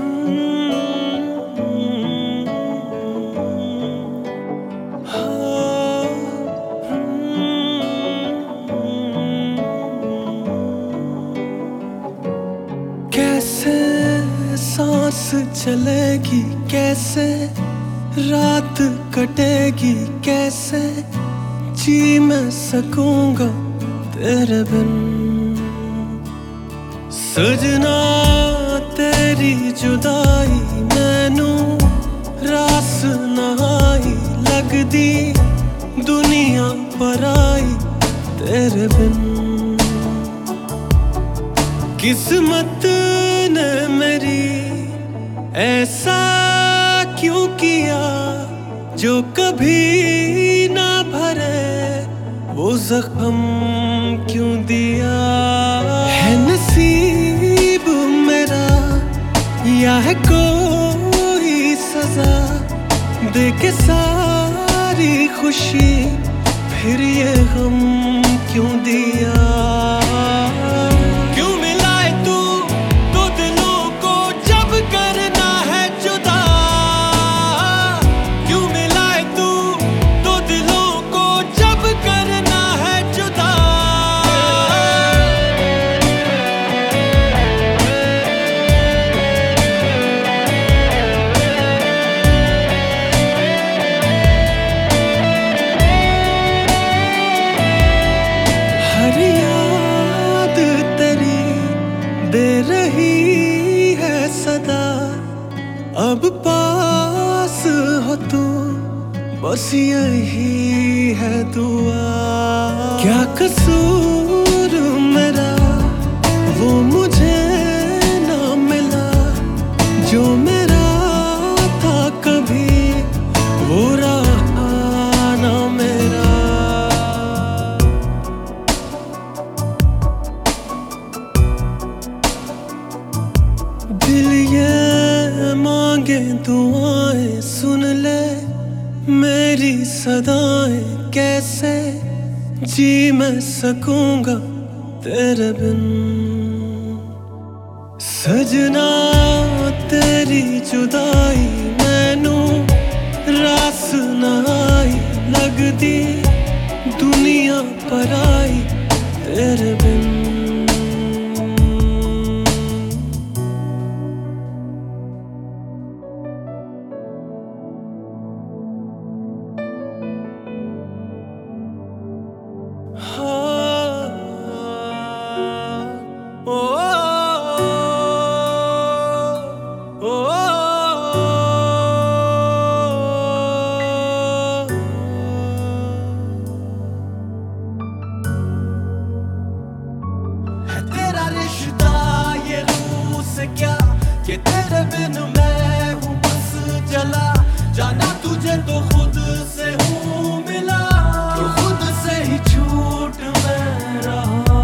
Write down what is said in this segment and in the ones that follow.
कैसे सांस चलेगी, कैसे रात कटेगी, कैसे जी मैं सकूंगा तेरे बिन। सजना तेरी जुदाई मैनू रास ना आई, लगदी दुनिया पराई तेरे बिन। किस्मत ने मेरी ऐसा क्यों किया, जो कभी ना भरे वो जख्म क्यों दिया। है नसीब मेरा या है कोई सजा, दे के सारी खुशी फिर ये गम क्यों दिया। दे रही है सदा, अब पास हो तू, बस यही है दुआ। क्या कसूर मेरा वो मुझे ना मिला, जो मेरा था कभी वो रहा ना मेरा। दिल ये मांगे दुआएं, सुन ले मेरी सदाएं, कैसे जी मैं सकूंगा तेरे बिन। सजना तेरी जुदाई मैनू रास ना आई, लगदी दुनिया पराई तेरे बिन। तेरा रिश्ता ये रूह से क्या, कि तेरे बिन मैं हूँ बस जला। जाना तुझे तो खुद से हूँ मिला, तो खुद से ही छूट मैं रहा।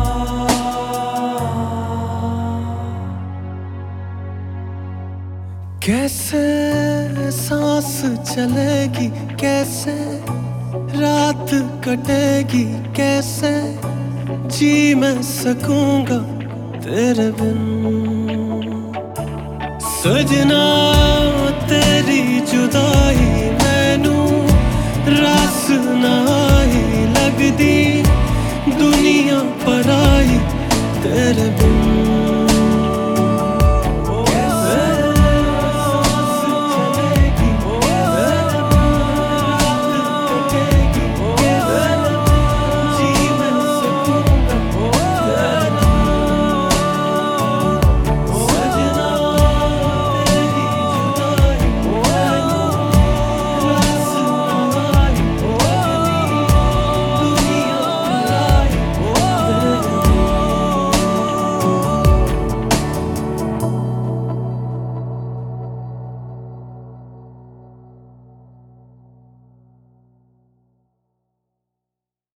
कैसे सांस चलेगी, कैसे रात कटेगी, कैसे जी मैं सकूंगा तेरे बिन। सजना तेरी जुदाई मैनू रास ना आई, लगदी दुनिया पराई तेरे बिन।